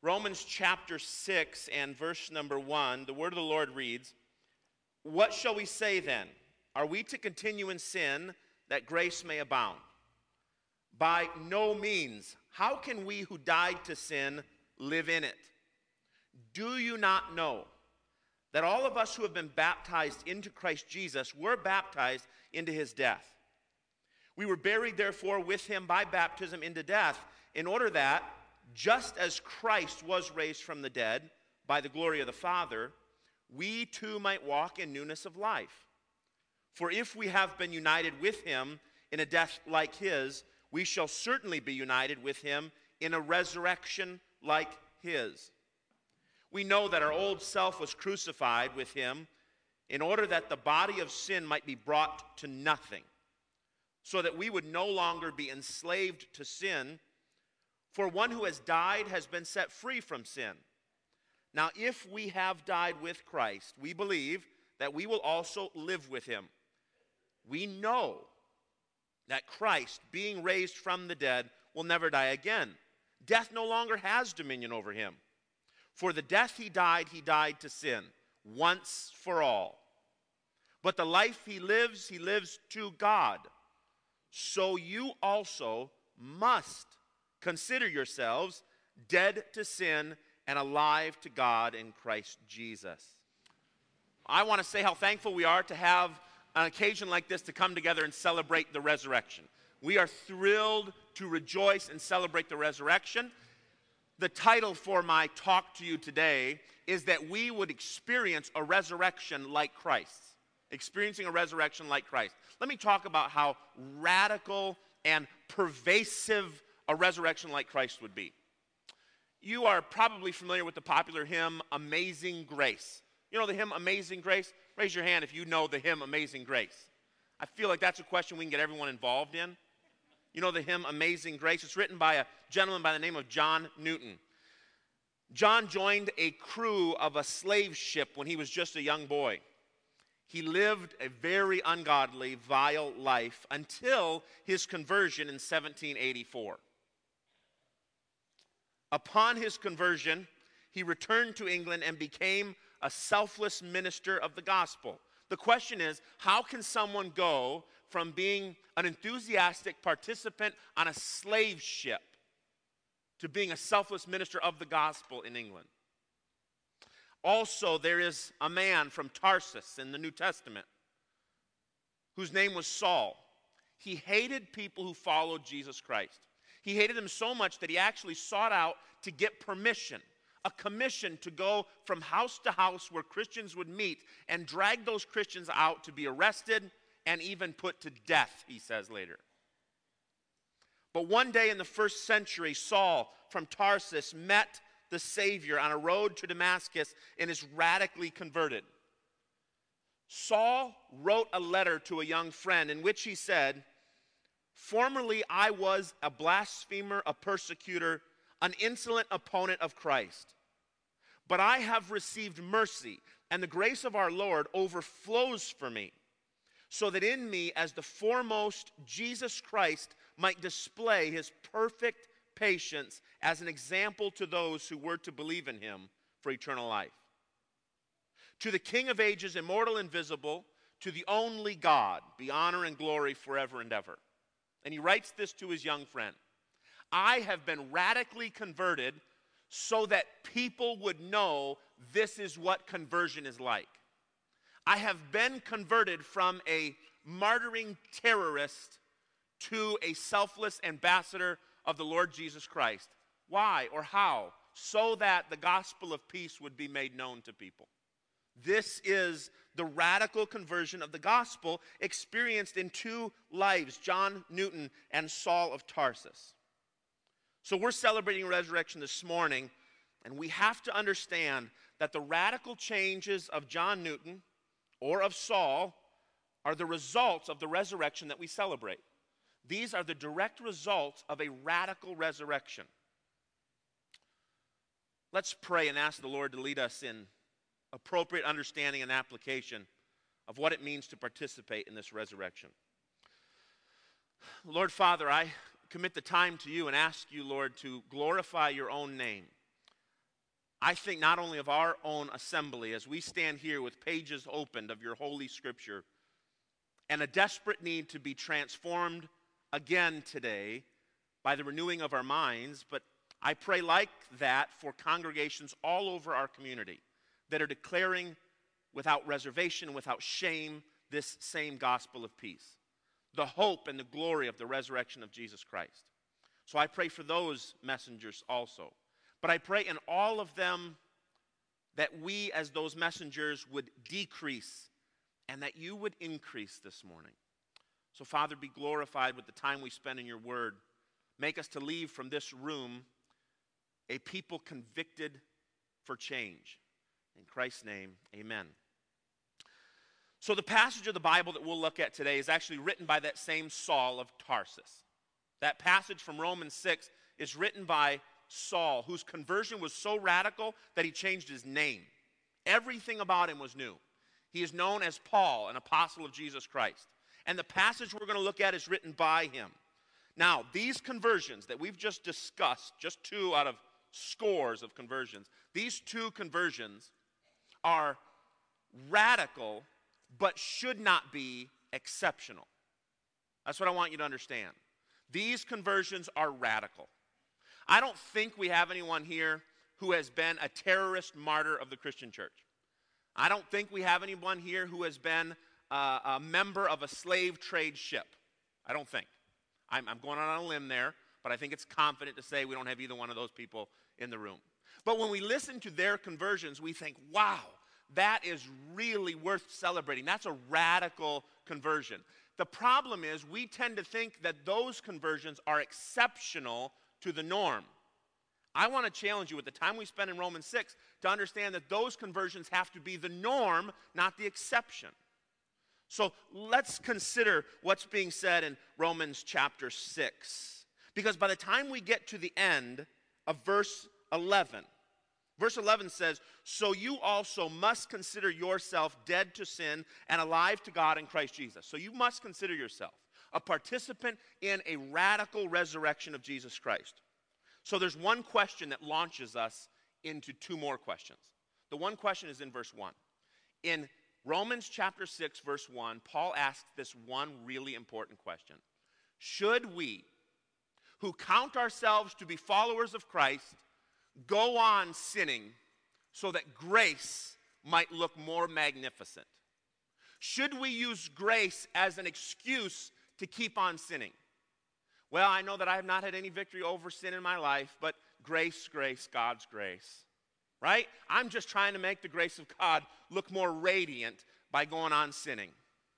Romans chapter 6 and verse number 1, the word of the Lord reads, "What shall we say then? Are we to continue in sin that grace may abound? By no means. How can we who died to sin live in it? Do you not know that all of us who have been baptized into Christ Jesus were baptized into his death? We were buried, therefore, with him by baptism into death, in order that, just as Christ was raised from the dead by the glory of the Father, we too might walk in newness of life. For if we have been united with him in a death like his, we shall certainly be united with him in a resurrection like his. We know that our old self was crucified with him in order that the body of sin might be brought to nothing, so that we would no longer be enslaved to sin, for one who has died has been set free from sin. Now, if we have died with Christ, we believe that we will also live with him. We know that Christ, being raised from the dead, will never die again. Death no longer has dominion over him. For the death he died to sin, once for all. But the life he lives to God. So you also must consider yourselves dead to sin and alive to God in Christ Jesus." I want to say how thankful we are to have an occasion like this to come together and celebrate the resurrection. We are thrilled to rejoice and celebrate the resurrection. The title for my talk to you today is that we would experience a resurrection like Christ. Experiencing a resurrection like Christ. Let me talk about how radical and pervasive a resurrection like Christ would be. You are probably familiar with the popular hymn, Amazing Grace. You know the hymn, Amazing Grace? Raise your hand if you know the hymn, Amazing Grace. I feel like that's a question we can get everyone involved in. You know the hymn, Amazing Grace? It's written by a gentleman by the name of John Newton. John joined a crew of a slave ship when he was just a young boy. He lived a very ungodly, vile life until his conversion in 1784. Upon his conversion, he returned to England and became a selfless minister of the gospel. The question is, how can someone go from being an enthusiastic participant on a slave ship to being a selfless minister of the gospel in England? Also, there is a man from Tarsus in the New Testament whose name was Saul. He hated people who followed Jesus Christ. He hated them so much that he actually sought out to get permission, a commission to go from house to house where Christians would meet and drag those Christians out to be arrested and even put to death, he says later. But one day in the first century, Saul from Tarsus met the Savior on a road to Damascus and is radically converted. Saul wrote a letter to a young friend in which he said, "Formerly I was a blasphemer, a persecutor, an insolent opponent of Christ. But I have received mercy, and the grace of our Lord overflows for me, so that in me, as the foremost, Jesus Christ might display his perfect patience as an example to those who were to believe in him for eternal life. To the King of ages, immortal, invisible, to the only God, be honor and glory forever and ever." And he writes this to his young friend. "I have been radically converted so that people would know this is what conversion is like. I have been converted from a martyring terrorist to a selfless ambassador of the Lord Jesus Christ. Why or how? So that the gospel of peace would be made known to people." This is the radical conversion of the gospel experienced in two lives, John Newton and Saul of Tarsus. So we're celebrating resurrection this morning, and we have to understand that the radical changes of John Newton or of Saul are the results of the resurrection that we celebrate. These are the direct results of a radical resurrection. Let's pray and ask the Lord to lead us in appropriate understanding and application of what it means to participate in this resurrection. Lord Father, I commit the time to you and ask you, Lord, to glorify your own name. I think not only of our own assembly as we stand here with pages opened of your holy scripture and a desperate need to be transformed again today by the renewing of our minds, but I pray like that for congregations all over our community that are declaring without reservation, without shame, this same gospel of peace, the hope and the glory of the resurrection of Jesus Christ. So I pray for those messengers also. But I pray in all of them that we as those messengers would decrease and that you would increase this morning. So Father, be glorified with the time we spend in your word. Make us to leave from this room a people convicted for change. In Christ's name, amen. So the passage of the Bible that we'll look at today is actually written by that same Saul of Tarsus. That passage from Romans 6 is written by Saul, whose conversion was so radical that he changed his name. Everything about him was new. He is known as Paul, an apostle of Jesus Christ. And the passage we're going to look at is written by him. Now, these conversions that we've just discussed, just 2 out of scores of conversions, these 2 conversions are radical but should not be exceptional. That's what I want you to understand. These conversions are radical. I don't think we have anyone here who has been a terrorist martyr of the Christian church. I don't think we have anyone here who has been a member of a slave trade ship. I don't think. I'm going on a limb there, but I think it's confident to say we don't have either one of those people in the room. But when we listen to their conversions, we think, wow, that is really worth celebrating. That's a radical conversion. The problem is we tend to think that those conversions are exceptional to the norm. I want to challenge you with the time we spend in Romans 6 to understand that those conversions have to be the norm, not the exception. So let's consider what's being said in Romans chapter 6. Because by the time we get to the end of verse 11, verse 11 says, "So you also must consider yourself dead to sin and alive to God in Christ Jesus." So you must consider yourself a participant in a radical resurrection of Jesus Christ. So there's one question that launches us into 2 more questions. The one question is in verse 1. In Romans chapter 6, verse 1, Paul asks this one really important question. Should we, who count ourselves to be followers of Christ, go on sinning so that grace might look more magnificent? Should we use grace as an excuse to keep on sinning? Well, I know that I have not had any victory over sin in my life, but grace, God's grace. Right? I'm just trying to make the grace of God look more radiant by going on sinning.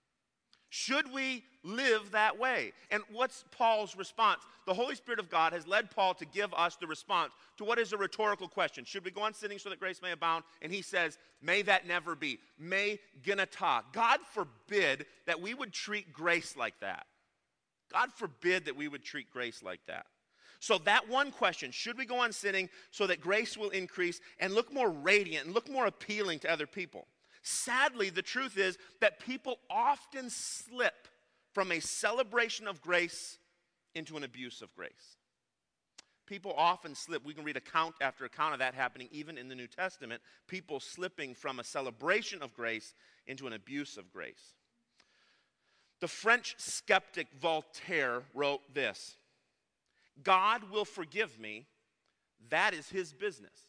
Should we live that way? And what's Paul's response? The Holy Spirit of God has led Paul to give us the response to what is a rhetorical question. Should we go on sinning so that grace may abound? And he says, may that never be. May genata. God forbid that we would treat grace like that. God forbid that we would treat grace like that. So that one question, should we go on sinning so that grace will increase and look more radiant and look more appealing to other people? Sadly, the truth is that people often slip from a celebration of grace into an abuse of grace. People often slip. We can read account after account of that happening even in the New Testament. People slipping from a celebration of grace into an abuse of grace. The French skeptic Voltaire wrote this: God will forgive me, that is his business.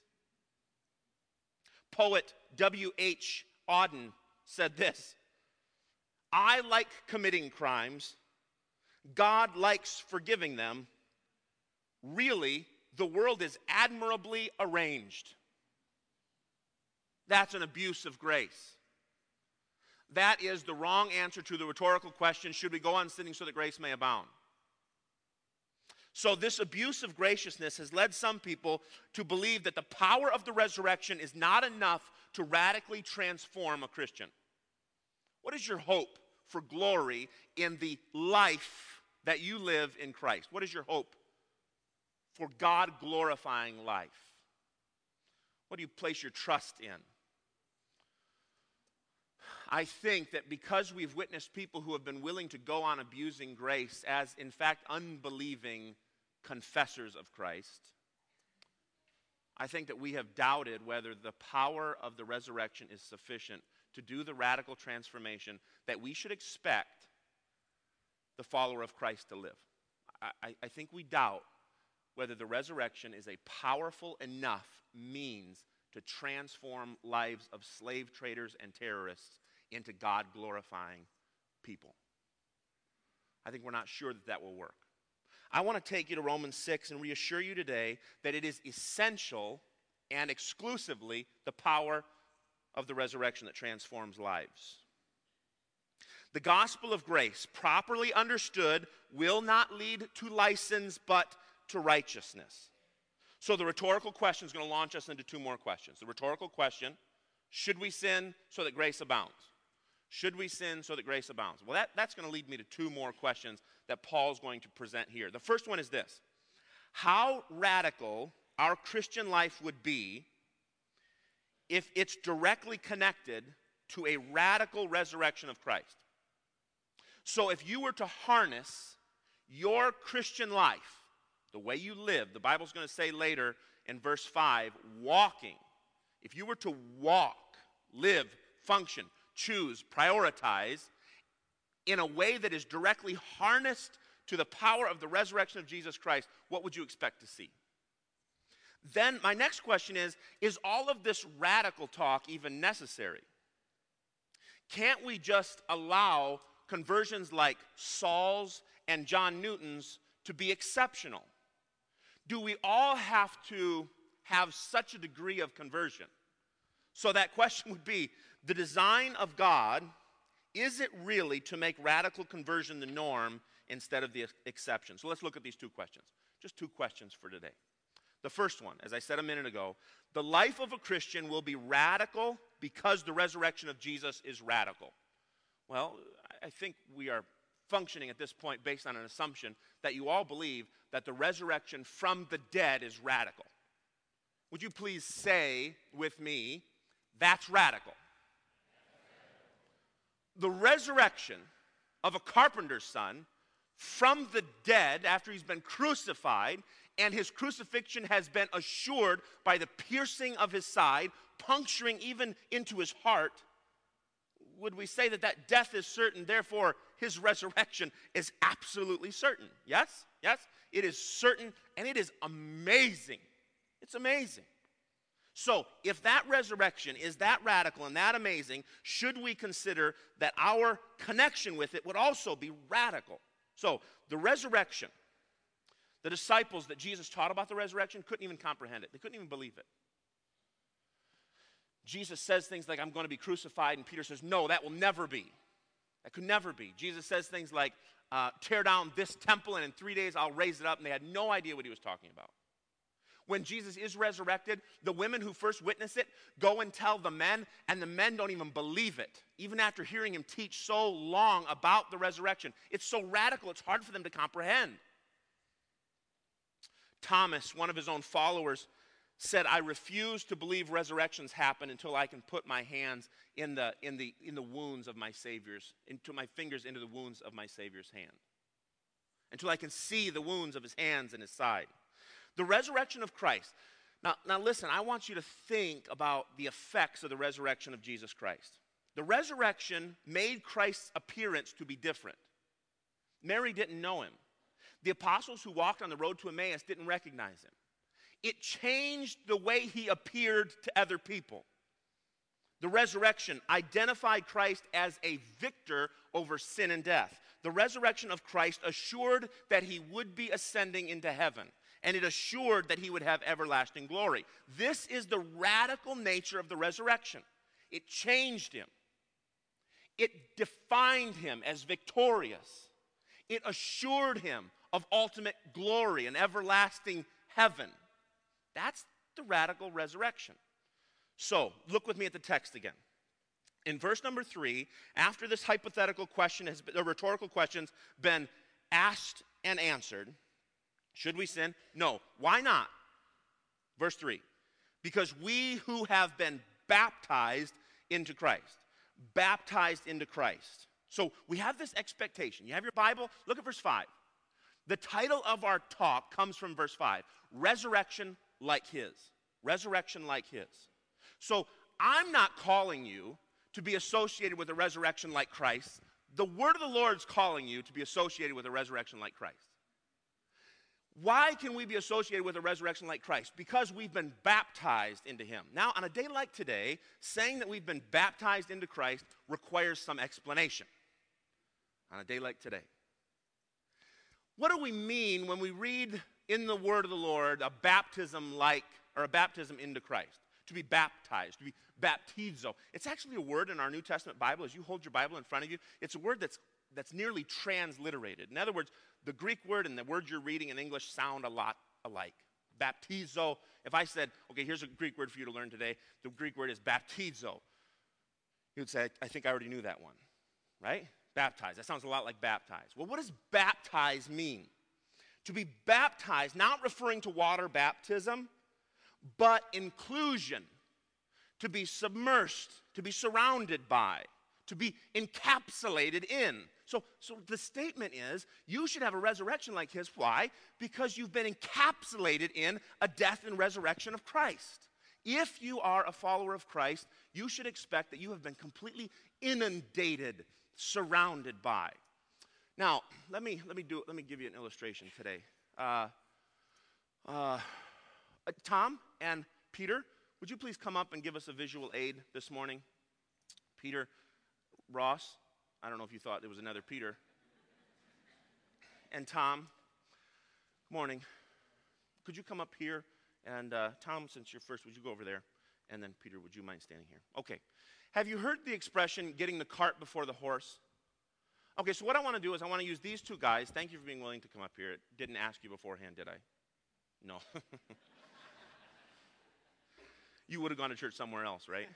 Poet W.H. Auden said this: I like committing crimes, God likes forgiving them. Really, the world is admirably arranged. That's an abuse of grace. That is the wrong answer to the rhetorical question, should we go on sinning so that grace may abound? So this abuse of graciousness has led some people to believe that the power of the resurrection is not enough to radically transform a Christian. What is your hope for glory in the life that you live in Christ? What is your hope for God-glorifying life? What do you place your trust in? I think that because we've witnessed people who have been willing to go on abusing grace as, in fact, unbelieving confessors of Christ, I think that we have doubted whether the power of the resurrection is sufficient to do the radical transformation that we should expect the follower of Christ to live. I think we doubt whether the resurrection is a powerful enough means to transform lives of slave traders and terrorists into God-glorifying people. I think we're not sure that that will work. I want to take you to Romans 6 and reassure you today that it is essential and exclusively the power of the resurrection that transforms lives. The gospel of grace, properly understood, will not lead to license but to righteousness. So the rhetorical question is going to launch us into two more questions. The rhetorical question, should we sin so that grace abounds? Should we sin so that grace abounds? Well, that's going to lead me to two more questions that Paul's going to present here. The first one is this: how radical our Christian life would be if it's directly connected to a radical resurrection of Christ. So if you were to harness your Christian life, the way you live, the Bible's going to say later in verse 5, walking. If you were to walk, live, function, choose, prioritize in a way that is directly harnessed to the power of the resurrection of Jesus Christ, what would you expect to see? Then my next question is all of this radical talk even necessary? Can't we just allow conversions like Saul's and John Newton's to be exceptional? Do we all have to have such a degree of conversion? So that question would be, the design of God, is it really to make radical conversion the norm instead of the exception? So let's look at these two questions. Just two questions for today. The first one, as I said a minute ago, the life of a Christian will be radical because the resurrection of Jesus is radical. Well, I think we are functioning at this point based on an assumption that you all believe that the resurrection from the dead is radical. Would you please say with me, that's radical? The resurrection of a carpenter's son from the dead after he's been crucified, and his crucifixion has been assured by the piercing of his side, puncturing even into his heart. Would we say that that death is certain, therefore his resurrection is absolutely certain? Yes? Yes? It is certain, and it is amazing. It's amazing. So, if that resurrection is that radical and that amazing, should we consider that our connection with it would also be radical? So, the resurrection, the disciples that Jesus taught about the resurrection couldn't even comprehend it. They couldn't even believe it. Jesus says things like, I'm going to be crucified, and Peter says, no, that will never be. That could never be. Jesus says things like, tear down this temple, and in 3 days I'll raise it up, and they had no idea what he was talking about. When Jesus is resurrected, the women who first witness it go and tell the men, and the men don't even believe it, even after hearing him teach so long about the resurrection. It's so radical, it's hard for them to comprehend. Thomas, one of his own followers, said, I refuse to believe resurrections happen until I can put my hands in the wounds of my Savior's, into my fingers into the wounds of my Savior's hand. Until I can see the wounds of his hands and his side. The resurrection of Christ. Now listen, I want you to think about the effects of the resurrection of Jesus Christ. The resurrection made Christ's appearance to be different. Mary didn't know him. The apostles who walked on the road to Emmaus didn't recognize him. It changed the way he appeared to other people. The resurrection identified Christ as a victor over sin and death. The resurrection of Christ assured that he would be ascending into heaven, and it assured that he would have everlasting glory. This is the radical nature of the resurrection. It changed him. It defined him as victorious. It assured him of ultimate glory and everlasting heaven. That's the radical resurrection. So, look with me at the text again. In verse number 3, after this hypothetical question, the rhetorical question's been asked and answered, should we sin? No. Why not? Verse 3, because we who have been baptized into Christ. Baptized into Christ. So, we have this expectation. You have your Bible? Look at verse 5. The title of our talk comes from verse 5, Resurrection Like His. Resurrection like his. So I'm not calling you to be associated with a resurrection like Christ. The word of the Lord is calling you to be associated with a resurrection like Christ. Why can we be associated with a resurrection like Christ? Because we've been baptized into him. Now, on a day like today, saying that we've been baptized into Christ requires some explanation. On a day like today. What do we mean when we read in the word of the Lord a baptism like, or a baptism into Christ? To be baptized, to be baptizo. It's actually a word in our New Testament Bible. As you hold your Bible in front of you, it's a word that's nearly transliterated. In other words, the Greek word and the word you're reading in English sound a lot alike. Baptizo. If I said, okay, here's a Greek word for you to learn today. The Greek word is baptizo. You would say, I think I already knew that one, right? Baptize. That sounds a lot like baptize. Well, what does baptize mean? To be baptized, not referring to water baptism, but inclusion. To be submersed, to be surrounded by, to be encapsulated in. So the statement is, you should have a resurrection like his. Why? Because you've been encapsulated in a death and resurrection of Christ. If you are a follower of Christ, you should expect that you have been completely inundated, surrounded by. Now, let me give you an illustration today. Tom and Peter, would you please come up and give us a visual aid this morning? Peter, Ross, I don't know if you thought there was another Peter. And Tom, good morning. Could you come up here? And Tom, since you're first, would you go over there? And then Peter, would you mind standing here? Okay. Have you heard the expression, getting the cart before the horse? Okay, so what I want to do is I want to use these two guys. Thank you for being willing to come up here. Didn't ask you beforehand, did I? No. You would have gone to church somewhere else, right?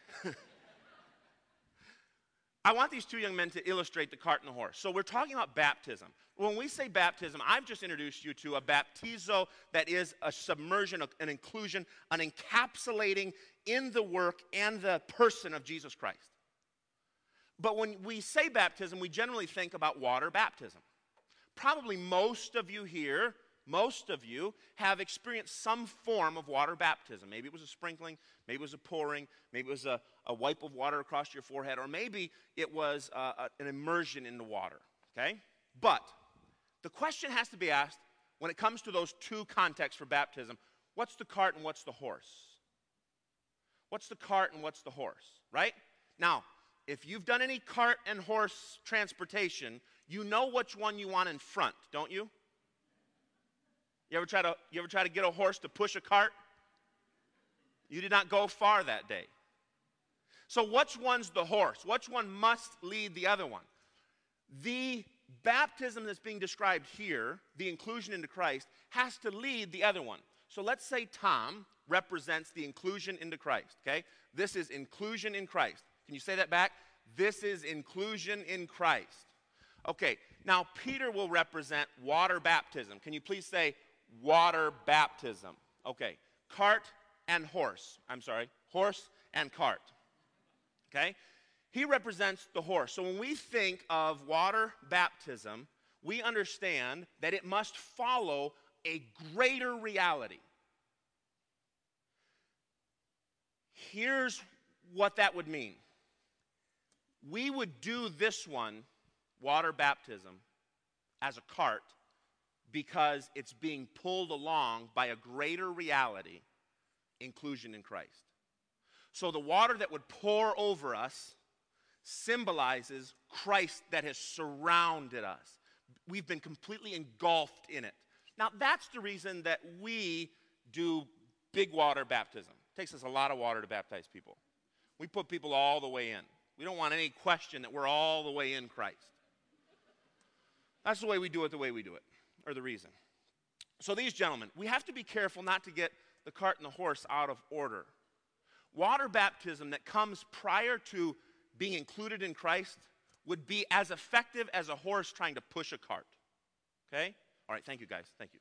I want these two young men to illustrate the cart and the horse. So we're talking about baptism. When we say baptism, I've just introduced you to a baptizo that is a submersion, an inclusion, an encapsulating in the work and the person of Jesus Christ. But when we say baptism, we generally think about water baptism. Probably most of you here, most of you have experienced some form of water baptism. Maybe it was a sprinkling, maybe it was a pouring, maybe it was a wipe of water across your forehead, or maybe it was an immersion in the water, okay? But the question has to be asked when it comes to those two contexts for baptism, what's the cart and what's the horse? What's the cart and what's the horse, right? Now, if you've done any cart and horse transportation, you know which one you want in front, don't you? You ever try to get a horse to push a cart? You did not go far that day. So which one's the horse? Which one must lead the other one? The baptism that's being described here, the inclusion into Christ, has to lead the other one. So let's say Tom represents the inclusion into Christ, okay? This is inclusion in Christ. Can you say that back? This is inclusion in Christ. Okay, now Peter will represent water baptism. Can you please say water baptism? Okay, cart and horse. I'm sorry, horse and cart. Okay? He represents the horse. So when we think of water baptism, we understand that it must follow a greater reality. Here's what that would mean. We would do this one, water baptism, as a cart because it's being pulled along by a greater reality, inclusion in Christ. So the water that would pour over us symbolizes Christ that has surrounded us. We've been completely engulfed in it. Now, that's the reason that we do big water baptism. It takes us a lot of water to baptize people. We put people all the way in. We don't want any question that we're all the way in Christ. That's the way we do it, or the reason. So these gentlemen, we have to be careful not to get the cart and the horse out of order. Water baptism that comes prior to being included in Christ would be as effective as a horse trying to push a cart. Okay? All right, thank you guys, thank you.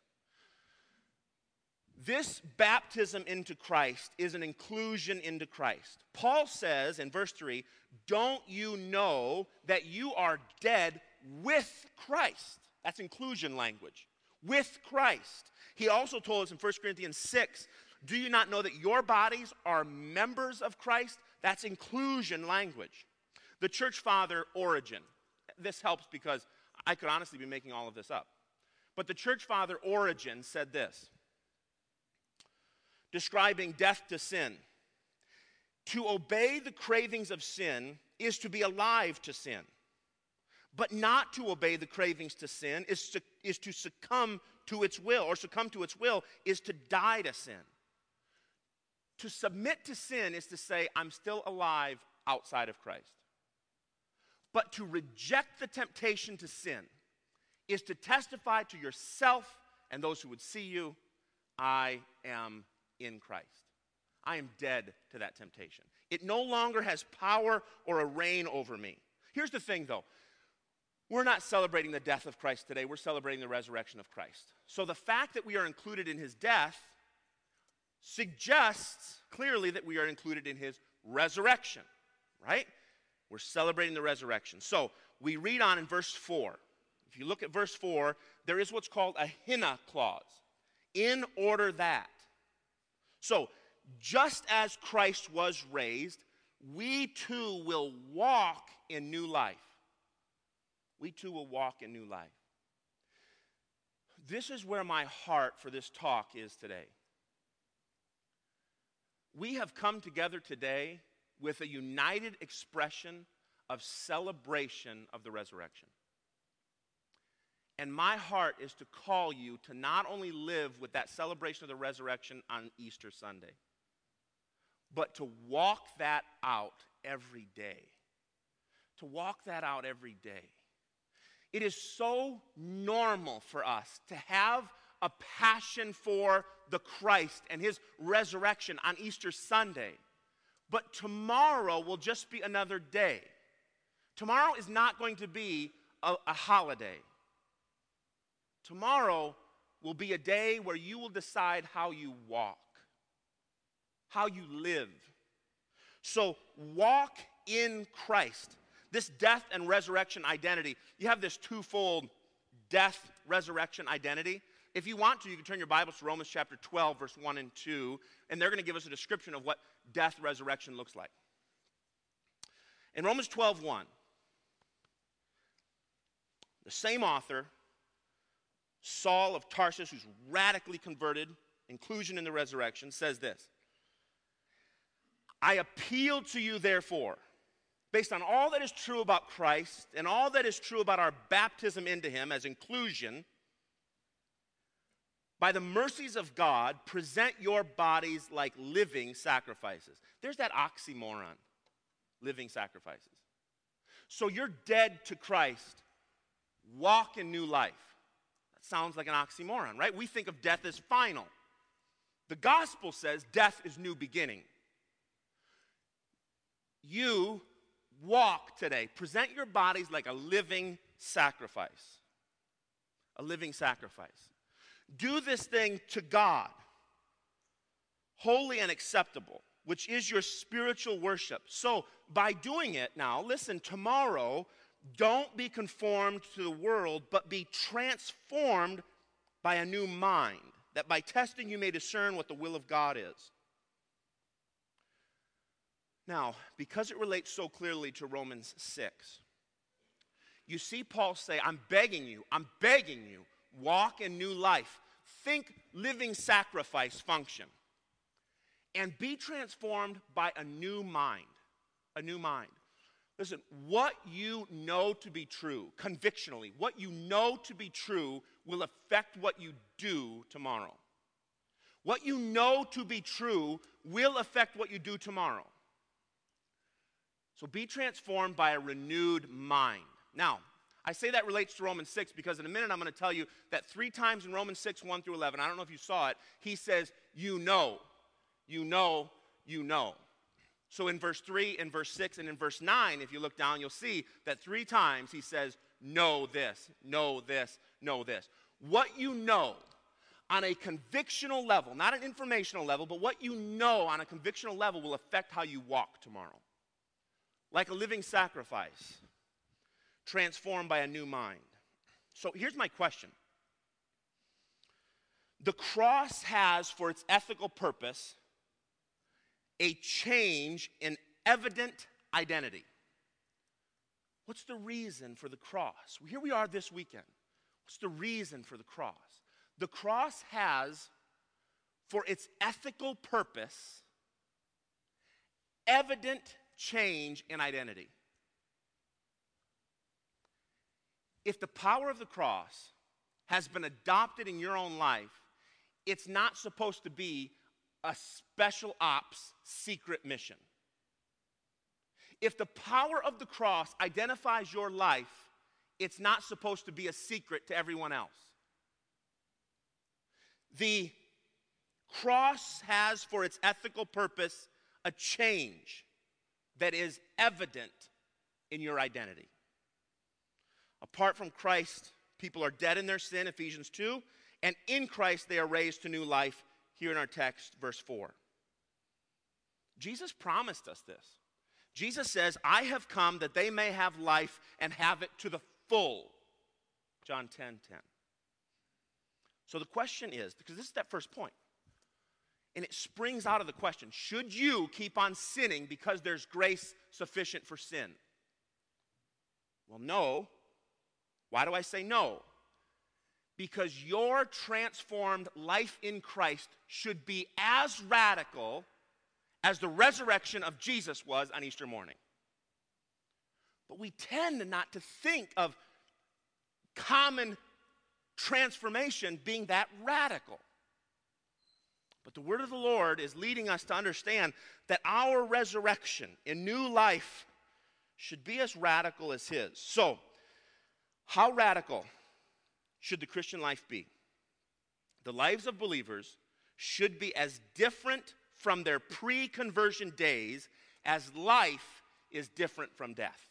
This baptism into Christ is an inclusion into Christ. Paul says in verse 3, don't you know that you are dead with Christ? That's inclusion language. With Christ. He also told us in 1 Corinthians 6 Do you not know that your bodies are members of Christ? That's inclusion language. The church father Origen, this helps because I could honestly be making all of this up. But the church father Origen said this, describing death to sin. To obey the cravings of sin is to be alive to sin. But not to obey the cravings to sin is to succumb to its will, or succumb to its will is to die to sin. To submit to sin is to say, I'm still alive outside of Christ. But to reject the temptation to sin is to testify to yourself and those who would see you, I am in Christ. I am dead to that temptation. It no longer has power or a reign over me. Here's the thing, though. We're not celebrating the death of Christ today. We're celebrating the resurrection of Christ. So the fact that we are included in his death suggests clearly that we are included in his resurrection, right? We're celebrating the resurrection. So we read on in verse 4. If you look at verse 4, there is what's called a hina clause. In order that. So, just as Christ was raised, we too will walk in new life. We too will walk in new life. This is where my heart for this talk is today. We have come together today with a united expression of celebration of the resurrection. And my heart is to call you to not only live with that celebration of the resurrection on Easter Sunday, but to walk that out every day. To walk that out every day. It is so normal for us to have a passion for the Christ and his resurrection on Easter Sunday. But tomorrow will just be another day. Tomorrow is not going to be a holiday. Tomorrow will be a day where you will decide how you walk, how you live. So walk in Christ. This death and resurrection identity, you have this twofold death, resurrection identity. If you want to, you can turn your Bibles to Romans chapter 12, verse 1 and 2, and they're going to give us a description of what death, resurrection looks like. In Romans 12:1, the same author, Saul of Tarsus, who's radically converted, inclusion in the resurrection, says this. I appeal to you, therefore, based on all that is true about Christ and all that is true about our baptism into him as inclusion, by the mercies of God, present your bodies like living sacrifices. There's that oxymoron, living sacrifices. So you're dead to Christ, walk in new life. Sounds like an oxymoron, right? We think of death as final. The gospel says death is new beginning. You walk today. Present your bodies like a living sacrifice. A living sacrifice. Do this thing to God, holy and acceptable, which is your spiritual worship. So by doing it now, listen, tomorrow, don't be conformed to the world, but be transformed by a new mind, that by testing you may discern what the will of God is. Now, because it relates so clearly to Romans 6, you see Paul say, I'm begging you, walk in new life. Think living sacrifice function. And be transformed by a new mind. A new mind. Listen, what you know to be true, convictionally, what you know to be true will affect what you do tomorrow. What you know to be true will affect what you do tomorrow. So be transformed by a renewed mind. Now, I say that relates to Romans 6 because in a minute I'm going to tell you that 3 times in Romans 6, 1 through 11, I don't know if you saw it, he says, you know, you know, you know. So in verse 3, in verse 6, and in verse 9, if you look down, you'll see that 3 times he says, know this, know this, know this. What you know on a convictional level, not an informational level, but what you know on a convictional level will affect how you walk tomorrow. Like a living sacrifice, transformed by a new mind. So here's my question. The cross has for its ethical purpose a change in evident identity. What's the reason for the cross? Well, here we are this weekend. What's the reason for the cross? The cross has for its ethical purpose evident change in identity. If the power of the cross has been adopted in your own life, it's not supposed to be a special ops secret mission. If the power of the cross identifies your life, it's not supposed to be a secret to everyone else. The cross has for its ethical purpose a change that is evident in your identity. Apart from Christ, people are dead in their sin, Ephesians 2, and in Christ they are raised to new life, here in our text, verse 4. Jesus promised us this. Jesus says, I have come that they may have life and have it to the full. John 10:10. So the question is, because this is that first point, and it springs out of the question, should you keep on sinning because there's grace sufficient for sin? Well, no. Why do I say no? Because your transformed life in Christ should be as radical as the resurrection of Jesus was on Easter morning. But we tend not to think of common transformation being that radical. But the word of the Lord is leading us to understand that our resurrection in new life should be as radical as his. So, how radical should the Christian life be? The lives of believers should be as different from their pre-conversion days as life is different from death.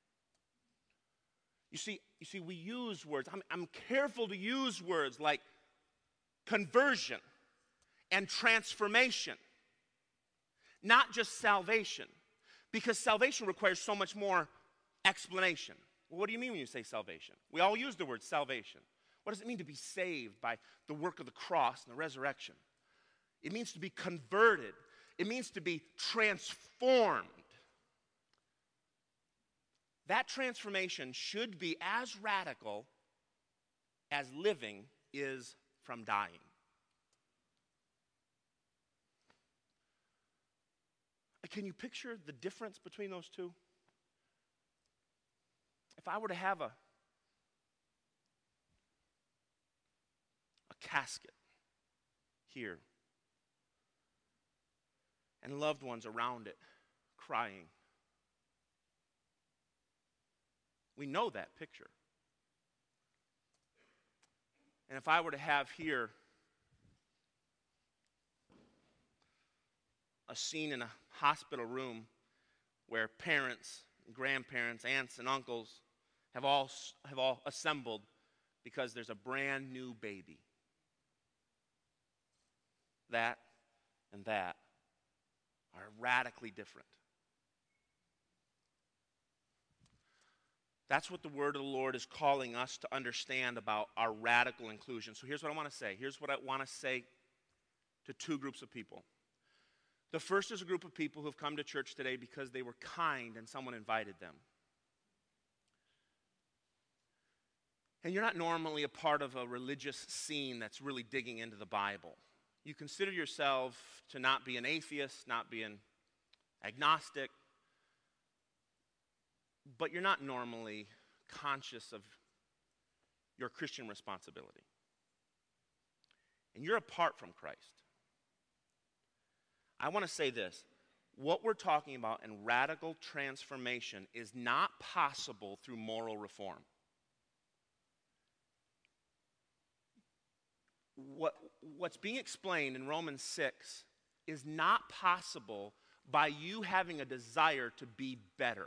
You see, we use words. I'm careful to use words like conversion and transformation, not just salvation, because salvation requires so much more explanation. Well, what do you mean when you say salvation? We all use the word salvation. What does it mean to be saved by the work of the cross and the resurrection? It means to be converted. It means to be transformed. That transformation should be as radical as living is from dying. Can you picture the difference between those two? If I were to have a casket here and loved ones around it crying, we know that picture. And if I were to have here a scene in a hospital room where parents, grandparents, aunts, and uncles have all assembled because there's a brand new baby. That and that are radically different. That's what the word of the Lord is calling us to understand about our radical inclusion. So here's what I want to say. Here's what I want to say to two groups of people. The first is a group of people who have come to church today because they were kind and someone invited them. And you're not normally a part of a religious scene that's really digging into the Bible. You consider yourself to not be an atheist, not be an agnostic, but you're not normally conscious of your Christian responsibility. And you're apart from Christ. I want to say this. What we're talking about in radical transformation is not possible through moral reform. What's being explained in Romans 6 is not possible by you having a desire to be better.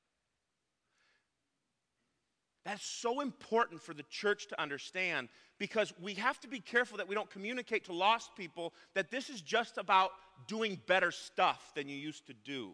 That's so important for the church to understand, because we have to be careful that we don't communicate to lost people that this is just about doing better stuff than you used to do.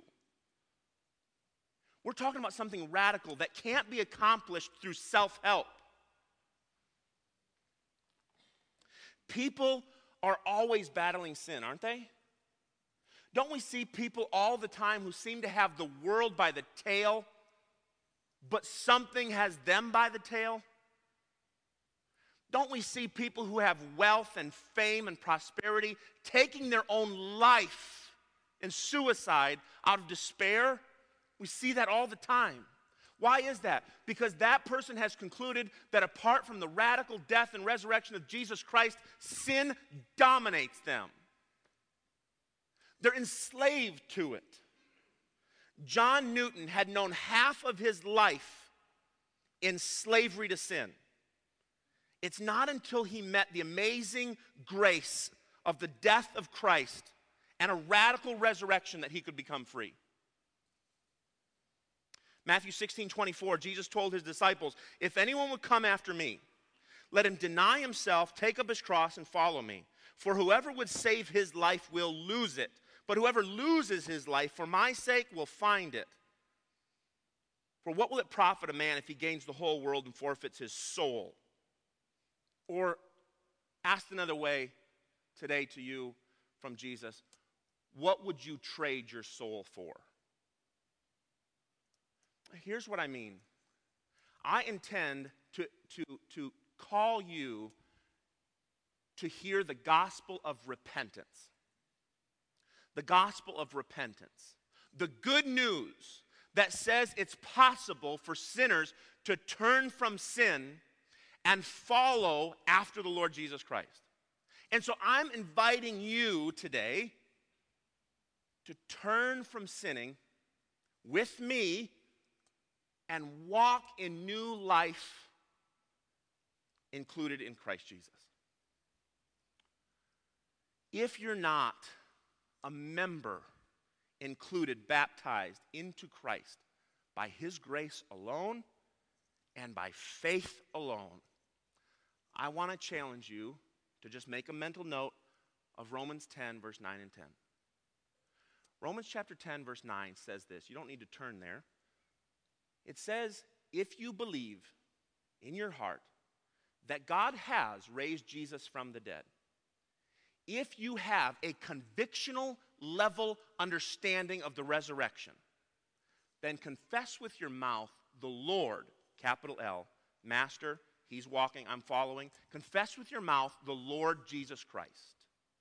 We're talking about something radical that can't be accomplished through self-help. People are always battling sin, aren't they? Don't we see people all the time who seem to have the world by the tail, but something has them by the tail? Don't we see people who have wealth and fame and prosperity taking their own life in suicide out of despair? We see that all the time. Why is that? Because that person has concluded that apart from the radical death and resurrection of Jesus Christ, sin dominates them. They're enslaved to it. John Newton had known half of his life in slavery to sin. It's not until he met the amazing grace of the death of Christ and a radical resurrection that he could become free. Matthew 16:24, Jesus told his disciples, "If anyone would come after me, let him deny himself, take up his cross, and follow me. For whoever would save his life will lose it, but whoever loses his life for my sake will find it. For what will it profit a man if he gains the whole world and forfeits his soul?" Or, asked another way today to you from Jesus, what would you trade your soul for? Here's what I mean. I intend to call you to hear the gospel of repentance. The gospel of repentance. The good news that says it's possible for sinners to turn from sin and follow after the Lord Jesus Christ. And so I'm inviting you today to turn from sinning with me and walk in new life included in Christ Jesus. If you're not a member included, baptized into Christ by his grace alone and by faith alone, I want to challenge you to just make a mental note of Romans 10, verse 9 and 10. Romans chapter 10, verse 9 says this. You don't need to turn there. It says, if you believe in your heart that God has raised Jesus from the dead, if you have a convictional level understanding of the resurrection, then confess with your mouth the Lord, capital L, Master, he's walking, I'm following. Confess with your mouth the Lord Jesus Christ.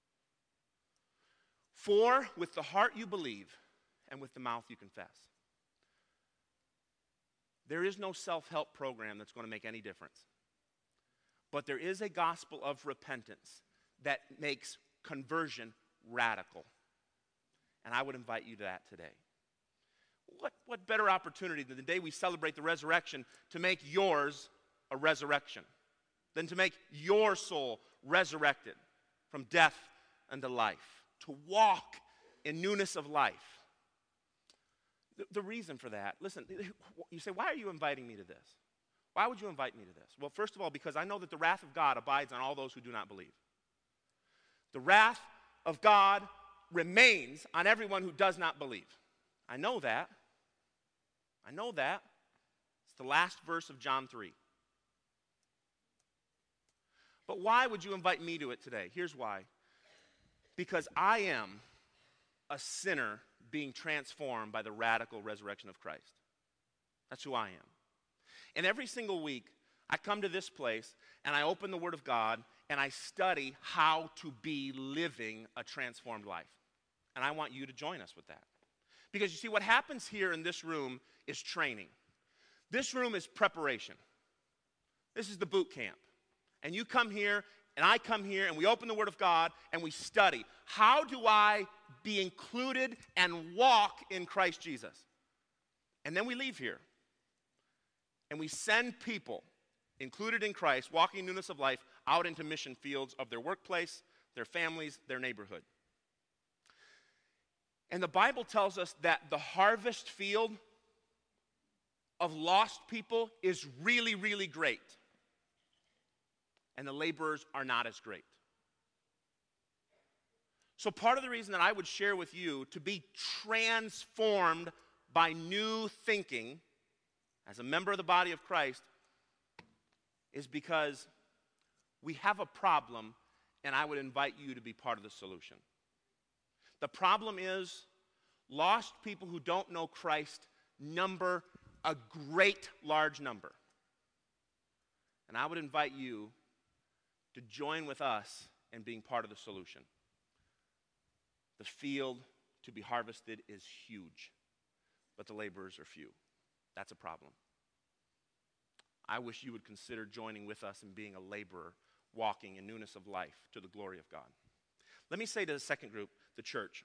For with the heart you believe, and with the mouth you confess. There is no self-help program that's going to make any difference. But there is a gospel of repentance that makes conversion radical. And I would invite you to that today. What better opportunity than the day we celebrate the resurrection to make yours a resurrection, than to make your soul resurrected from death unto life, to walk in newness of life. The reason for that, listen, you say, why are you inviting me to this? Why would you invite me to this? Well, first of all, because I know that the wrath of God abides on all those who do not believe. The wrath of God remains on everyone who does not believe. I know that. I know that. It's the last verse of John 3. But why would you invite me to it today? Here's why. Because I am a sinner being transformed by the radical resurrection of Christ. That's who I am. And every single week, I come to this place and I open the Word of God and I study how to be living a transformed life. And I want you to join us with that. Because you see, what happens here in this room is training. This room is preparation. This is the boot camp. And you come here and I come here and we open the Word of God and we study. How do I be included and walk in Christ Jesus? And then we leave here. And we send people included in Christ, walking newness of life, out into mission fields of their workplace, their families, their neighborhood. And the Bible tells us that the harvest field of lost people is really, really great. And the laborers are not as great. So part of the reason that I would share with you to be transformed by new thinking as a member of the body of Christ is because we have a problem and I would invite you to be part of the solution. The problem is, lost people who don't know Christ number a great large number. And I would invite you to join with us in being part of the solution. The field to be harvested is huge, but the laborers are few. That's a problem. I wish you would consider joining with us in being a laborer, walking in newness of life to the glory of God. Let me say to the second group, the church.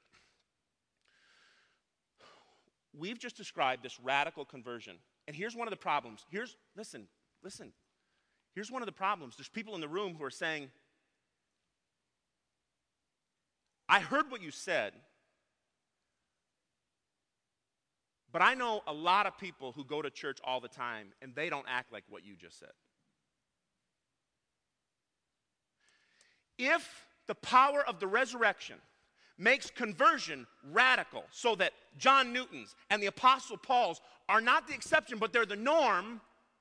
We've just described this radical conversion. And here's one of the problems. Listen. Here's one of the problems. There's people in the room who are saying, I heard what you said, but I know a lot of people who go to church all the time, and they don't act like what you just said. If the power of the resurrection makes conversion radical so that John Newton's and the Apostle Paul's are not the exception, but they're the norm,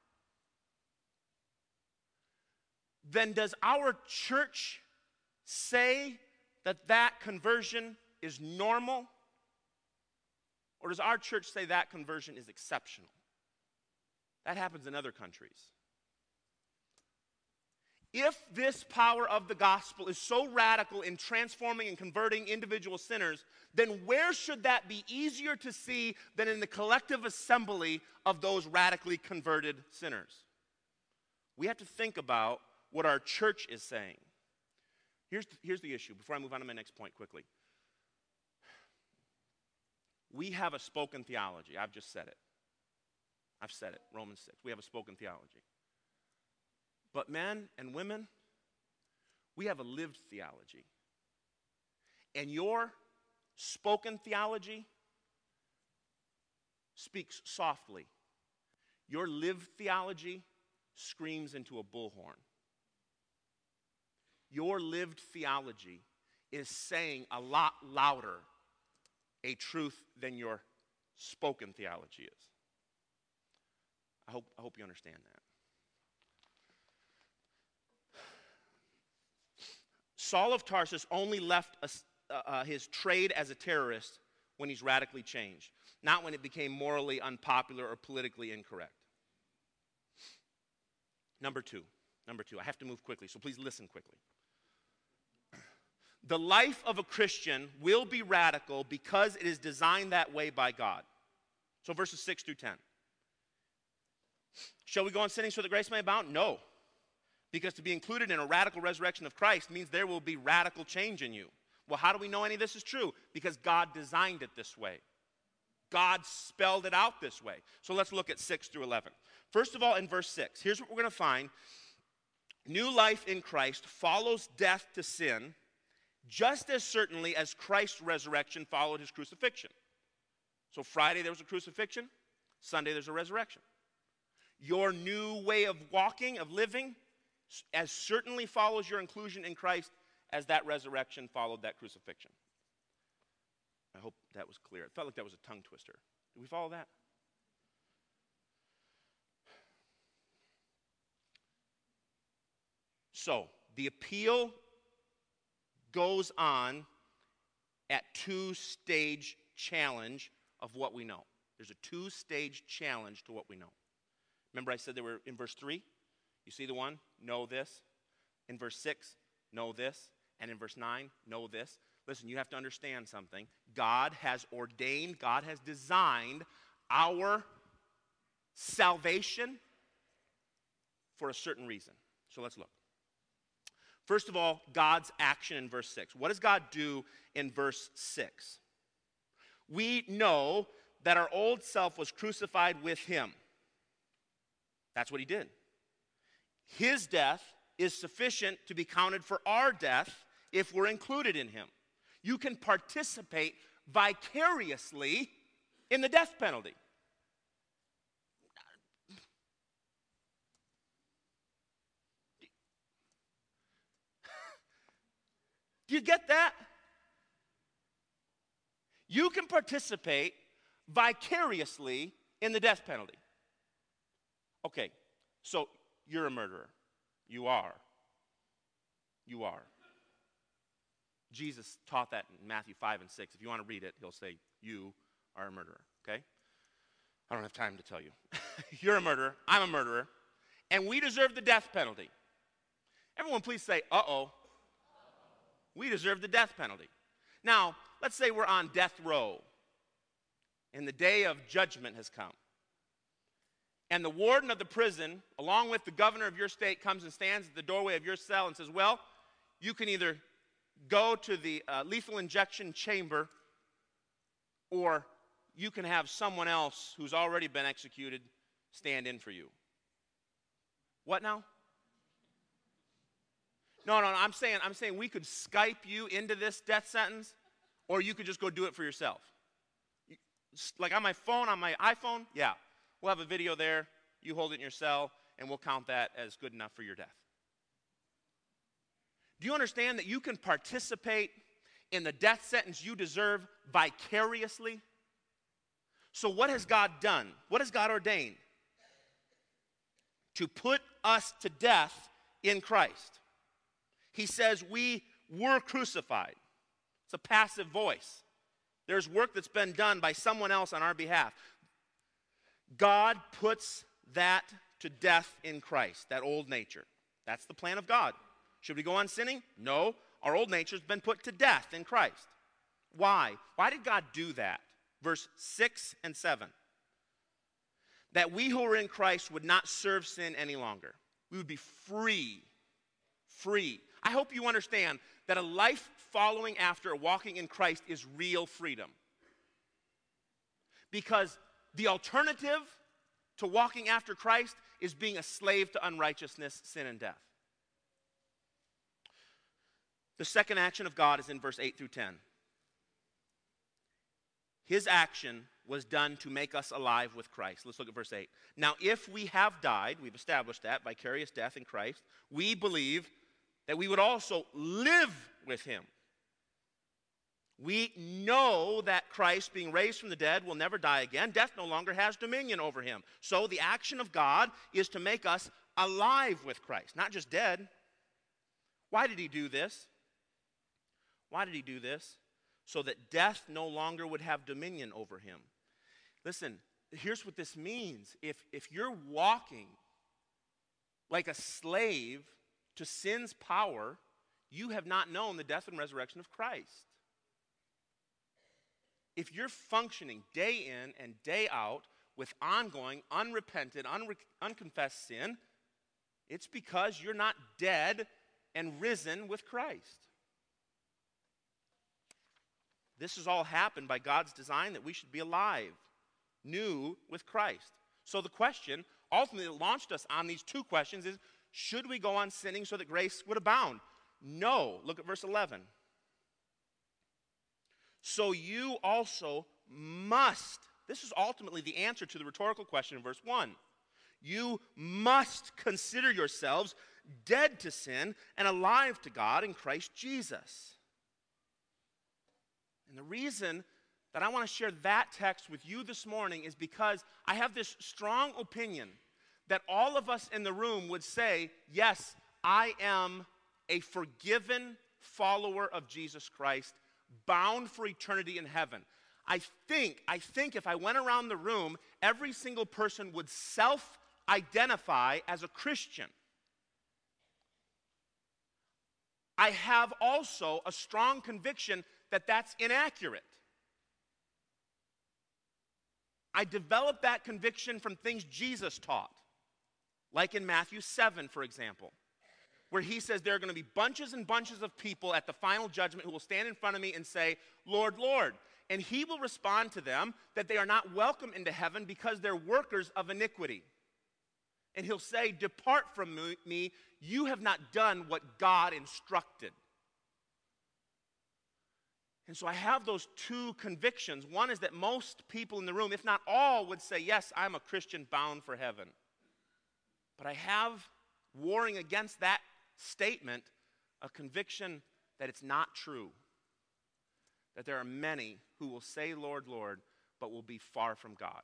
then does our church say that conversion is normal? Or does our church say that conversion is exceptional? That happens in other countries. If this power of the gospel is so radical in transforming and converting individual sinners, then where should that be easier to see than in the collective assembly of those radically converted sinners? We have to think about what our church is saying. Here's the issue, before I move on to my next point quickly. We have a spoken theology. I've just said it. I've said it, Romans 6. We have a spoken theology. But men and women, we have a lived theology. And your spoken theology speaks softly. Your lived theology screams into a bullhorn. Your lived theology is saying a lot louder a truth than your spoken theology is. I hope you understand that. Saul of Tarsus only left his trade as a terrorist when he's radically changed, not when it became morally unpopular or politically incorrect. Number two, I have to move quickly, so please listen quickly. The life of a Christian will be radical because it is designed that way by God. So verses 6 through 10. Shall we go on sinning so that grace may abound? No. Because to be included in a radical resurrection of Christ means there will be radical change in you. Well, how do we know any of this is true? Because God designed it this way. God spelled it out this way. So let's look at 6 through 11. First of all, in verse 6, here's what we're going to find. New life in Christ follows death to sin just as certainly as Christ's resurrection followed his crucifixion. So Friday there was a crucifixion. Sunday there's a resurrection. Your new way of walking, of living, as certainly follows your inclusion in Christ as that resurrection followed that crucifixion. I hope that was clear. It felt like that was a tongue twister. Did we follow that? So, the appeal goes on at two-stage challenge of what we know. There's a two-stage challenge to what we know. Remember I said they were in verse 3? You see the one? Know this. In verse 6, know this. And in verse 9, know this. Listen, you have to understand something. God has ordained, God has designed our salvation for a certain reason. So let's look. First of all, God's action in verse 6. What does God do in verse 6? We know that our old self was crucified with him. That's what he did. His death is sufficient to be counted for our death if we're included in him. You can participate vicariously in the death penalty. Do you get that? You can participate vicariously in the death penalty. Okay, so you're a murderer. You are. You are. Jesus taught that in Matthew 5 and 6. If you want to read it, he'll say, you are a murderer, okay? I don't have time to tell you. You're a murderer, I'm a murderer, and we deserve the death penalty. Everyone please say, uh-oh. We deserve the death penalty. Now, let's say we're on death row, and the day of judgment has come. And the warden of the prison, along with the governor of your state, comes and stands at the doorway of your cell and says, well, you can either go to the lethal injection chamber, or you can have someone else who's already been executed stand in for you. What now? No, I'm saying we could Skype you into this death sentence, or you could just go do it for yourself. Like on my phone, on my iPhone, yeah. We'll have a video there, you hold it in your cell, and we'll count that as good enough for your death. Do you understand that you can participate in the death sentence you deserve vicariously? So what has God done? What has God ordained? To put us to death in Christ. He says we were crucified. It's a passive voice. There's work that's been done by someone else on our behalf. God puts that to death in Christ, that old nature. That's the plan of God. Should we go on sinning? No. Our old nature's been put to death in Christ. Why? Why did God do that? Verse 6 and 7. That we who are in Christ would not serve sin any longer. We would be free. Free. I hope you understand that a life following after walking in Christ is real freedom. Because the alternative to walking after Christ is being a slave to unrighteousness, sin, and death. The second action of God is in verse 8 through 10. His action was done to make us alive with Christ. Let's look at verse 8. Now, if we have died, we've established that, vicarious death in Christ, we believe that we would also live with him. We know that Christ, being raised from the dead, will never die again. Death no longer has dominion over him. So the action of God is to make us alive with Christ, not just dead. Why did he do this? Why did he do this? So that death no longer would have dominion over him. Listen, here's what this means. If you're walking like a slave to sin's power, you have not known the death and resurrection of Christ. If you're functioning day in and day out with ongoing, unrepented, unconfessed sin, it's because you're not dead and risen with Christ. This has all happened by God's design that we should be alive, new with Christ. So the question, ultimately that launched us on these two questions is, should we go on sinning so that grace would abound? No. Look at verse 11. So you also must, this is ultimately the answer to the rhetorical question in verse 1. You must consider yourselves dead to sin and alive to God in Christ Jesus. And the reason that I want to share that text with you this morning is because I have this strong opinion that all of us in the room would say, yes, I am a forgiven follower of Jesus Christ, bound for eternity in heaven. I think if I went around the room, every single person would self-identify as a Christian. I have also a strong conviction that that's inaccurate. I developed that conviction from things Jesus taught, like in Matthew 7, for example, where he says there are going to be bunches and bunches of people at the final judgment who will stand in front of me and say, Lord, Lord. And he will respond to them that they are not welcome into heaven because they're workers of iniquity. And he'll say, depart from me, you have not done what God instructed. And so I have those two convictions. One is that most people in the room, if not all, would say, yes, I'm a Christian bound for heaven. But I have, warring against that statement, a conviction that it's not true. That there are many who will say, Lord, Lord, but will be far from God.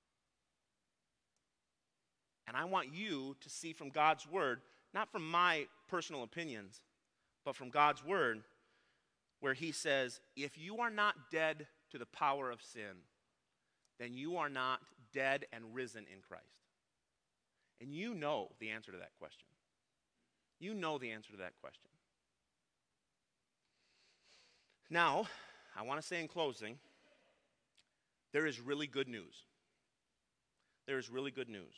And I want you to see from God's word, not from my personal opinions, but from God's word, where he says, if you are not dead to the power of sin, then you are not dead and risen in Christ. And you know the answer to that question. You know the answer to that question. Now, I want to say in closing, there is really good news. There is really good news.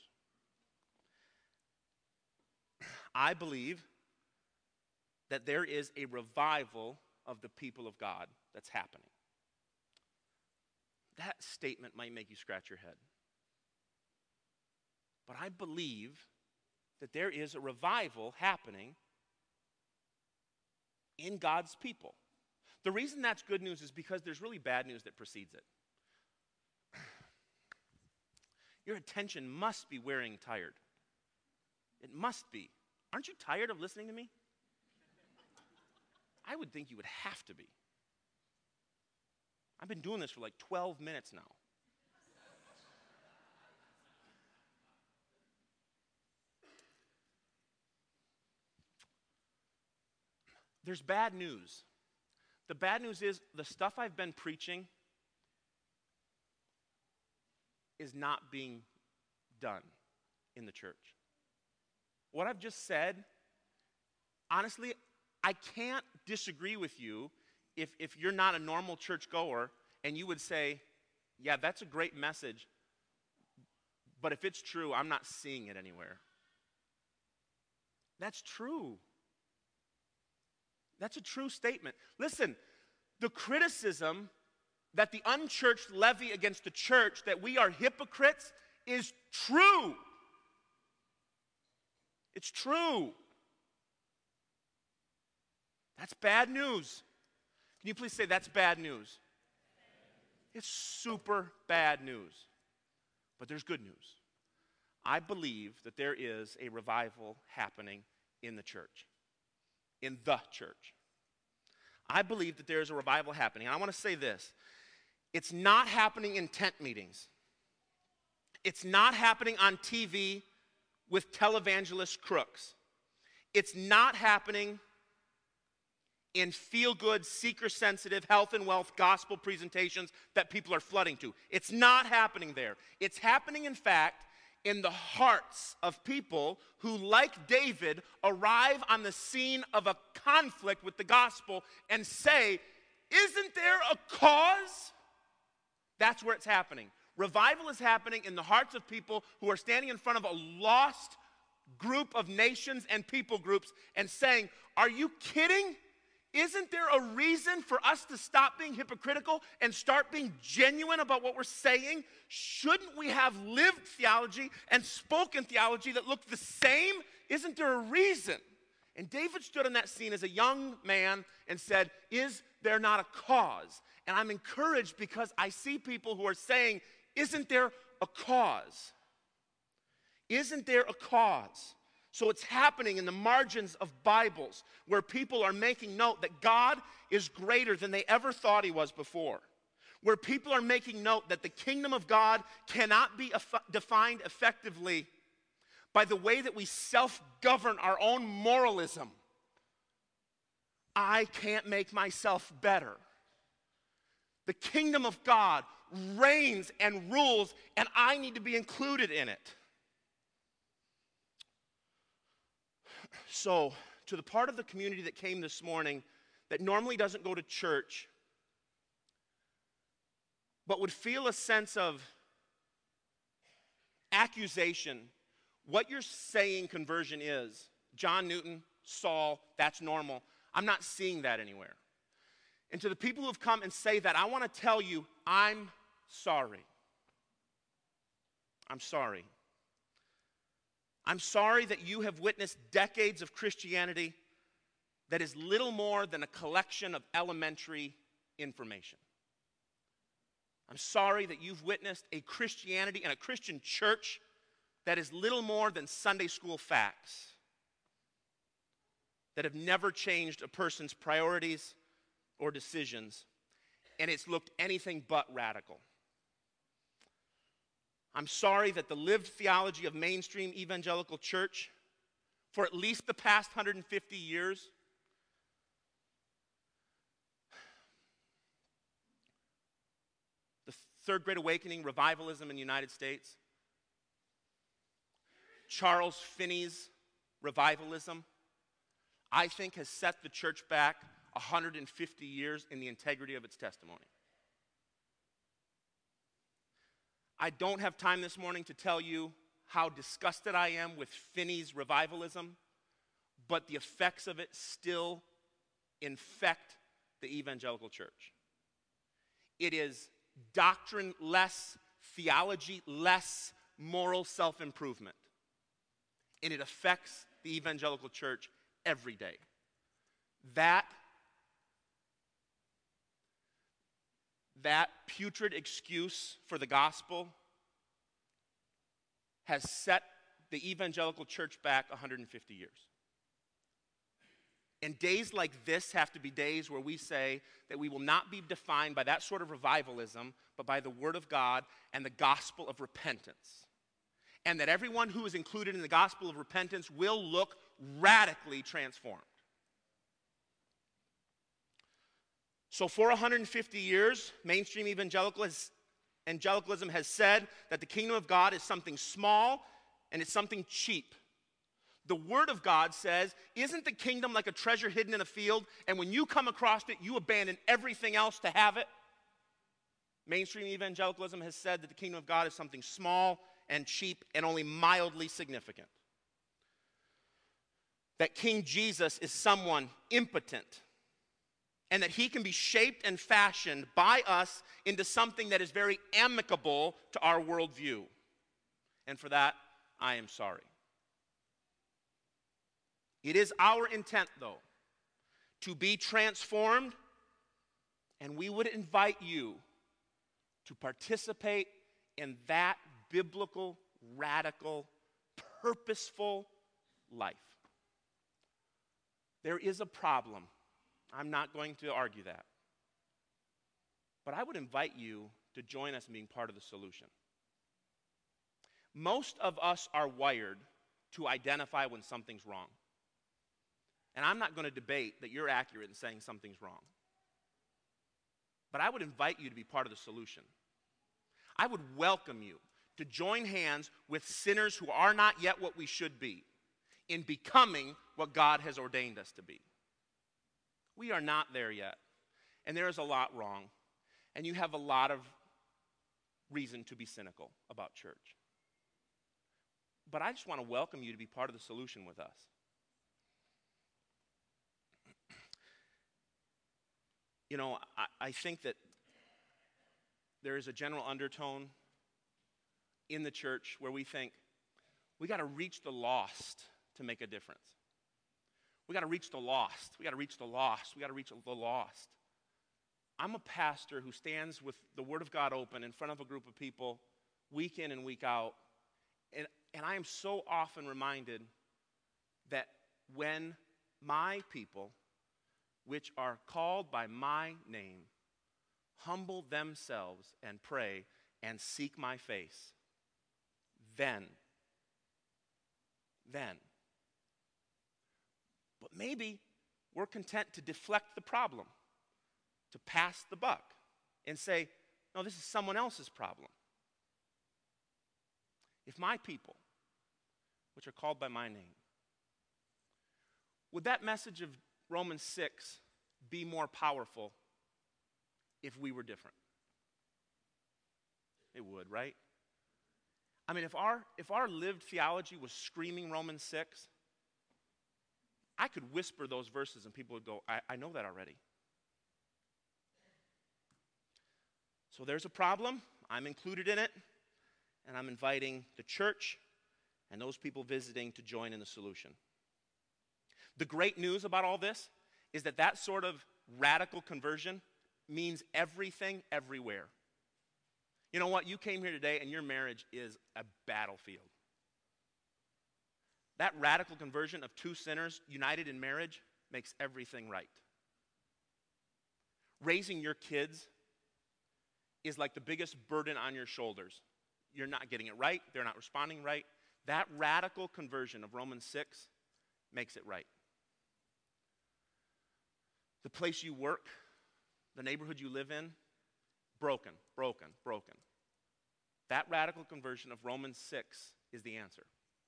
I believe that there is a revival of the people of God that's happening. That statement might make you scratch your head. But I believe that there is a revival happening in God's people. The reason that's good news is because there's really bad news that precedes it. Your attention must be wearing tired. It must be. Aren't you tired of listening to me? I would think you would have to be. I've been doing this for like 12 minutes now. There's bad news. The bad news is the stuff I've been preaching is not being done in the church. What I've just said, honestly, I can't disagree with you if you're not a normal churchgoer and you would say, yeah, that's a great message, but if it's true, I'm not seeing it anywhere. That's true. That's a true statement. Listen, the criticism that the unchurched levy against the church, that we are hypocrites, is true. It's true. That's bad news. Can you please say that's bad news? It's super bad news. But there's good news. I believe that there is a revival happening in the church. In the church. I believe that there is a revival happening. And I want to say this. It's not happening in tent meetings. It's not happening on TV with televangelist crooks. It's not happening in feel-good, seeker-sensitive, health and wealth gospel presentations that people are flooding to. It's not happening there. It's happening, in fact, in the hearts of people who, like David, arrive on the scene of a conflict with the gospel and say, isn't there a cause? That's where it's happening. Revival is happening in the hearts of people who are standing in front of a lost group of nations and people groups and saying, are you kidding? Isn't there a reason for us to stop being hypocritical and start being genuine about what we're saying? Shouldn't we have lived theology and spoken theology that looked the same? Isn't there a reason? And David stood on that scene as a young man and said, is there not a cause? And I'm encouraged because I see people who are saying, isn't there a cause? Isn't there a cause? So it's happening in the margins of Bibles where people are making note that God is greater than they ever thought he was before. Where people are making note that the kingdom of God cannot be defined effectively by the way that we self-govern our own moralism. I can't make myself better. The kingdom of God reigns and rules, and I need to be included in it. So, to the part of the community that came this morning that normally doesn't go to church, but would feel a sense of accusation, what you're saying conversion is, John Newton, Saul, that's normal. I'm not seeing that anywhere. And to the people who have come and say that, I want to tell you, I'm sorry. I'm sorry. I'm sorry that you have witnessed decades of Christianity that is little more than a collection of elementary information. I'm sorry that you've witnessed a Christianity and a Christian church that is little more than Sunday school facts that have never changed a person's priorities or decisions, and it's looked anything but radical. I'm sorry that the lived theology of mainstream evangelical church for at least the past 150 years Third Great Awakening, revivalism in the United States. Charles Finney's revivalism, I think, has set the church back 150 years in the integrity of its testimony. I don't have time this morning to tell you how disgusted I am with Finney's revivalism, but the effects of it still infect the evangelical church. It is doctrine-less, theology-less, moral self-improvement. And it affects the evangelical church every day. That putrid excuse for the gospel has set the evangelical church back 150 years. And days like this have to be days where we say that we will not be defined by that sort of revivalism, but by the Word of God and the gospel of repentance. And that everyone who is included in the gospel of repentance will look radically transformed. So for 150 years, mainstream evangelicalism has said that the kingdom of God is something small and it's something cheap. The Word of God says, isn't the kingdom like a treasure hidden in a field, and when you come across it, you abandon everything else to have it? Mainstream evangelicalism has said that the kingdom of God is something small and cheap and only mildly significant. That King Jesus is someone impotent, and that he can be shaped and fashioned by us into something that is very amicable to our worldview. And for that, I am sorry. It is our intent, though, to be transformed, and we would invite you to participate in that biblical, radical, purposeful life. There is a problem. I'm not going to argue that. But I would invite you to join us in being part of the solution. Most of us are wired to identify when something's wrong. And I'm not going to debate that you're accurate in saying something's wrong. But I would invite you to be part of the solution. I would welcome you to join hands with sinners who are not yet what we should be in becoming what God has ordained us to be. We are not there yet. And there is a lot wrong. And you have a lot of reason to be cynical about church. But I just want to welcome you to be part of the solution with us. You know, I think that there is a general undertone in the church where we think we got to reach the lost to make a difference. We got to reach the lost. We got to reach the lost. We got to reach the lost. I'm a pastor who stands with the Word of God open in front of a group of people week in and week out. And I am so often reminded that when my people, which are called by my name, humble themselves and pray and seek my face, then. But maybe we're content to deflect the problem, to pass the buck, and say, no, this is someone else's problem. If my people, which are called by my name, would that message of Romans 6 be more powerful if we were different? It would, right? I mean, if our lived theology was screaming Romans 6, I could whisper those verses and people would go, I know that already. So there's a problem. I'm included in it. And I'm inviting the church and those people visiting to join in the solution. The great news about all this is that sort of radical conversion means everything, everywhere. You know what? You came here today and your marriage is a battlefield. That radical conversion of two sinners united in marriage makes everything right. Raising your kids is like the biggest burden on your shoulders. You're not getting it right. They're not responding right. That radical conversion of Romans 6 makes it right. The place you work, the neighborhood you live in, broken, broken, broken. That radical conversion of Romans 6 is the answer.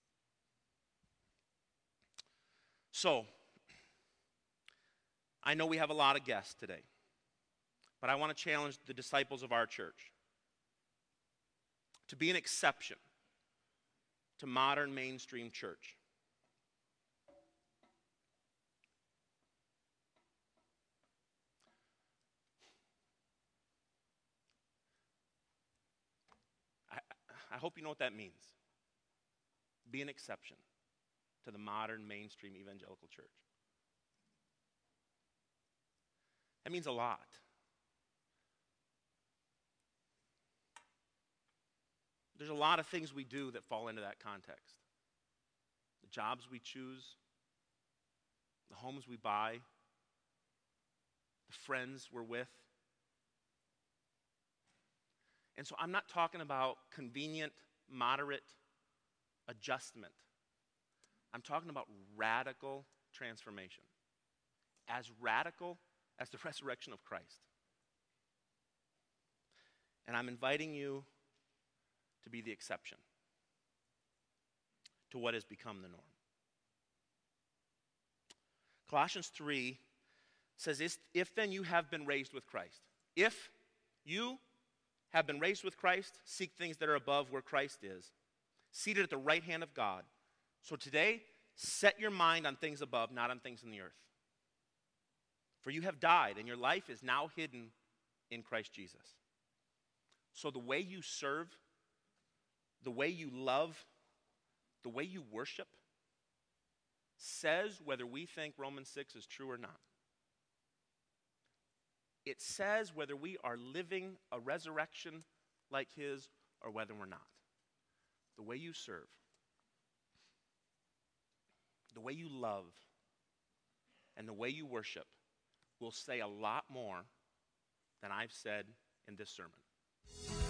So, I know we have a lot of guests today, but I want to challenge the disciples of our church to be an exception to modern mainstream church. I hope you know what that means. Be an exception to the modern mainstream evangelical church. That means a lot. There's a lot of things we do that fall into that context. The jobs we choose, the homes we buy, the friends we're with. And so I'm not talking about convenient, moderate adjustment. I'm talking about radical transformation. As radical as the resurrection of Christ. And I'm inviting you to be the exception to what has become the norm. Colossians 3 says, if then you have been raised with Christ. If you have been raised with Christ, seek things that are above where Christ is, seated at the right hand of God. So today, set your mind on things above, not on things in the earth. For you have died, and your life is now hidden in Christ Jesus. So the way you serve, the way you love, the way you worship, says whether we think Romans 6 is true or not. It says whether we are living a resurrection like his or whether we're not. The way you serve, the way you love, and the way you worship will say a lot more than I've said in this sermon.